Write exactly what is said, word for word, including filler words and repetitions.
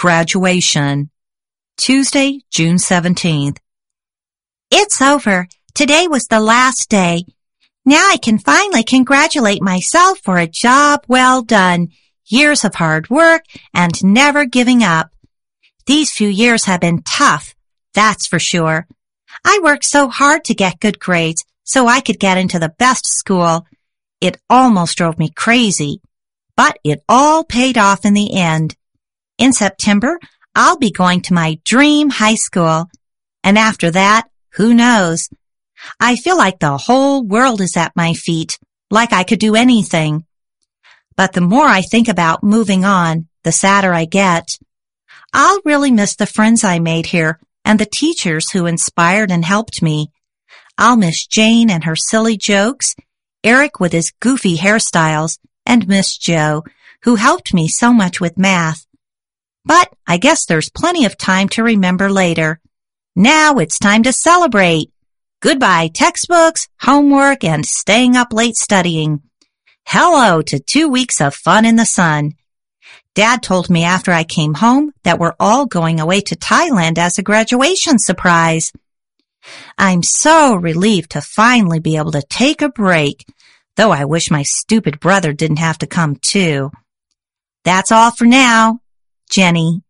Graduation. Tuesday, June seventeenth. It's over. Today was the last day. Now I can finally congratulate myself for a job well done, years of hard work, and never giving up. These few years have been tough, that's for sure. I worked so hard to get good grades so I could get into the best school. It almost drove me crazy, but it all paid off in the end. In September, I'll be going to my dream high school, and after that, who knows? I feel like the whole world is at my feet, like I could do anything. But the more I think about moving on, the sadder I get. I'll really miss the friends I made here and the teachers who inspired and helped me. I'll miss Jane and her silly jokes, Eric with his goofy hairstyles, and Miss Jo, who helped me so much with math. But I guess there's plenty of time to remember later. Now it's time to celebrate. Goodbye textbooks, homework, and staying up late studying. Hello to two weeks of fun in the sun. Dad told me after I came home that we're all going away to Thailand as a graduation surprise. I'm so relieved to finally be able to take a break, though I wish my stupid brother didn't have to come too. That's all for now. Jenny.